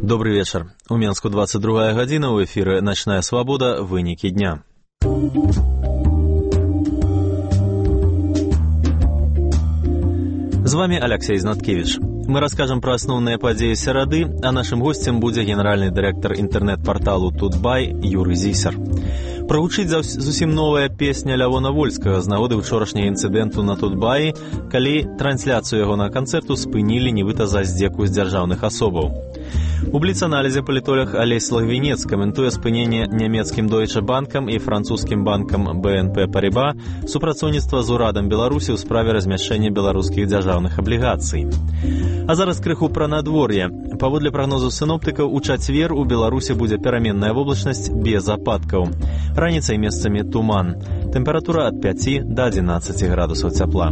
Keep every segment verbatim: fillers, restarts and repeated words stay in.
Добрый вечер. У Менску двадцать другая гадзіна, у эфіры «Начная свобода. Вынікі дня». З вами Алексей Знаткевич. Мы расскажем про основные подеи серады, а нашим гостем будет генеральный директор интернет-порталу Тутбай Юрий Зисер. Прагучыць зусім новая песня Лявона Вольскага з нагоды ўчорашняга інцыдэнту на Тутбаі, калі трансляцыю ягонага канцэрту спынілі нібыта за здзеку з дзяржаўных асобаў. У бліц-аналізе палітолог Алесь Лагвінец каментуе спыненне нямецкім Deutsche Банкам і французскім банкам бэ эн пэ Париба супрацоўніцтва з урадам Беларусі ў справе размяшчэння беларускіх дзяржаўных аблігацый. А зараз крыху пра надвор'е. Паводле прагнозу сіноптыкаў, у чацвер у Беларусі будзе пераменная воблачнасць без ападкаў. Раніцай месцамі туман. Тэмпература ад пяці да адзінаццаці градусаў цяпла.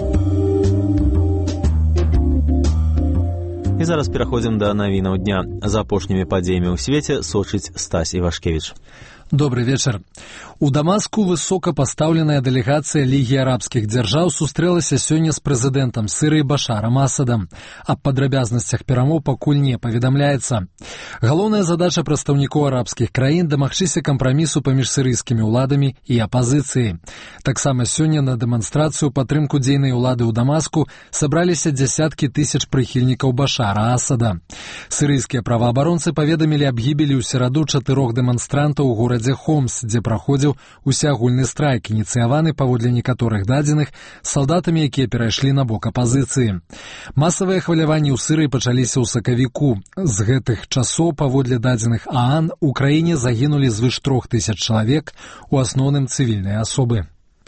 І зараз пераходзім да навінаў дня. За апошнімі падзеямі ў свеце сочыць Стась Івашкевіч. Добрый вечер. У Дамаску высокопоставленная делегация Лиги арабских держав сустрэлася сёння з прэзідэнтам Сірыі Башарам Асадам. Аб падрабязнасцях перамоў пакуль не паведамляецца. Галоўная задача прадстаўнікоў арабскіх краін дамагчыся кампрамісу паміж сірыйскімі ўладамі і апазіцыяй. Таксама сёння на дэманстрацыю падтрымку дзейнай улады ў Дамаску сабраліся дзясяткі тысяч прыхільнікаў Башара Асада. Сірыйскія праваабаронцы паведамілі аб гібелі ў сераду чатырох дэманстрантаў у горадзе Хомс, дзе праходзіў усеагульны страйк, ініцыяваны, паводле некаторых дадзеных, салдатамі, якія перайшлі на бок апазіцыі. Масавыя хваляванні ў Сірыі пачаліся ў сакавіку. З гэтых часоў, паводле дадзеных ААН, у краіне загінулі звыш трох тысяч чалавек, у асноўным цывільныя асобы.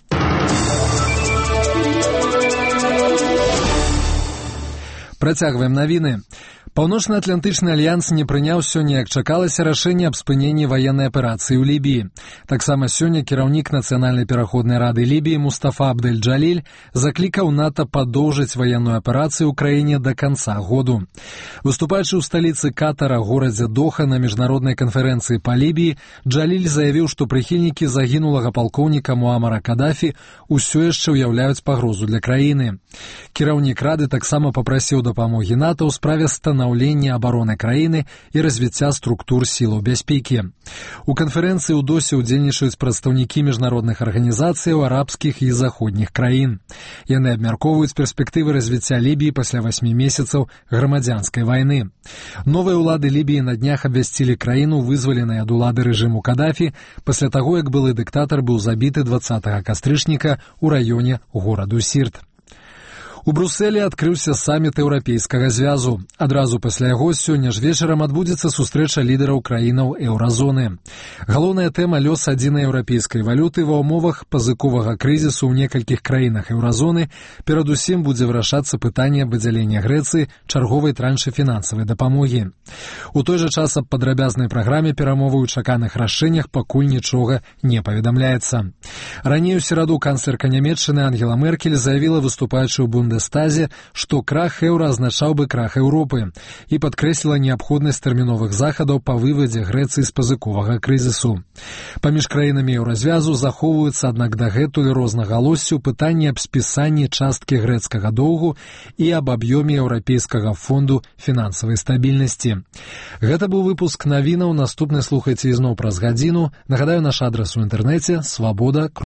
Працягваем навіны. Паўночна-атлантычны альянс не прыняў сёння, як чакалася, рашэнне аб спыненні ваеннай аперацыі ў Лібіі. Таксама сёння кіраўнік Нацыянальнай пераходнай рады Лібіі Мустафа Абдэль-Джаліль заклікаў НАТО падоўжыць ваенную аперацыю ў краіне да канца году. Выступаючы ў сталіцы Катара, горадзе Доха, на міжнароднай канферэнцыі па Лібіі, Джаліль заявіў, што прыхільнікі загінулага палкоўніка Муамара Кадафі ўсё яшчэ ўяўляюць пагрозу для краіны. Кіраўнік рады таксама папрасіў дапамогі НАТО ў справе станаўлення абароны краіны і развіцця структур сілаў бяспекі. У канферэнцыі ў Досе ўдзельнічаюць прадстаўнікі міжнародных арганізацыяў арабскіх і заходніх краін. Яны абмяркоўваюць перспектывы развіцця Лібіі пасля васьмі месяцаў грамадзянскай вайны. Новыя ўлады Лібіі на днях абвясцілі краіну вызваленай ад улады рэжыму Кадафі пасля таго, як былы дыктатар быў забіты дваццатага кастрычніка ў раёне гораду Сірт. У Брусэлі адкрыўся саміт Еўрапейскага звязу. Адразу пасля яго сёння ж вечарам адбудзецца сустрэча лідараў краінаў еўразоны. Галоўная тэма — лёс адзінай еўрапейскай валюты ва ўмовах пазыковага крызісу ў некалькіх краінах еўразоны. Перадусім будзе вырашацца пытанне выдзялення Грэцыі чарговай траншы фінансавай дапамогі. У той жа час аб падрабязнай праграме перамовы ў чаканых рашэннях пакуль нічога не паведамляецца. Раней у сераду канцлерка Нямецчыны Ангела Меркель заявіла, выступаючы ў Бундестазе, што крах еўра азначаў бы крах Еўропы, і падкрэсліла неабходнасць тэрміновых захадаў па вывадзе Грэцыі з пазыковага крызісу. Паміж краінамі еўразвязу захоўваюцца, аднак дагэтуль рознагалоссі ў пытанні аб спісанні часткі грэцкага доўгу і аб аб'ёме еўрапейскага фонду фінансавай стабільнасці. Гэта быў выпуск навінаў. Наступны слухайце ізноў праз гадзіну. Нагадаю, наш адрас у інтэрнэце — свабода